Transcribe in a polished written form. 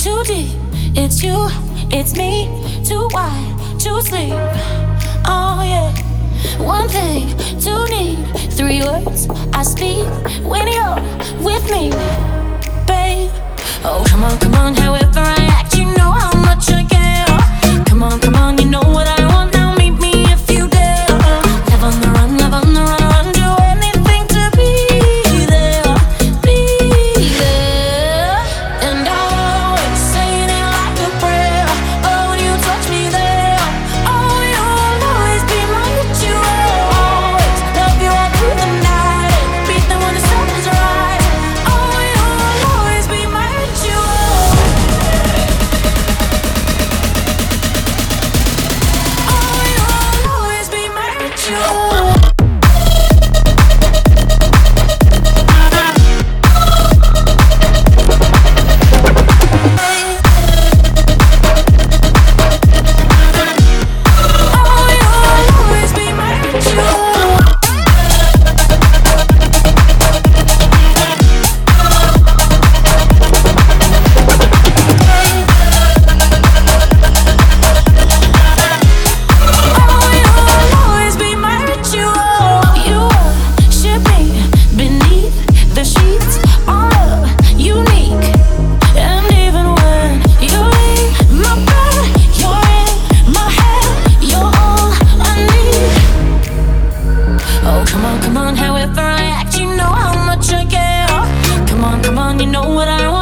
too deep. It's you, it's me, too wide to sleep. Oh yeah. One thing to need, three words I speak when you're with me, babe. Oh, come on, however I act, you know how much I care. Come on, you know what I want now, meet me if you dare. Love on the run, run, do anything to be there, be there. And I'll always say it like a prayer. Oh, when you touch me there, oh, you'll always be my ritual. Always love you all through the night, beat them when the sun is right. Oh, you'll always be my ritual. Oh, you'll always be my ritual. Come on, however I act, you know how much I care. Come on, you know what I want.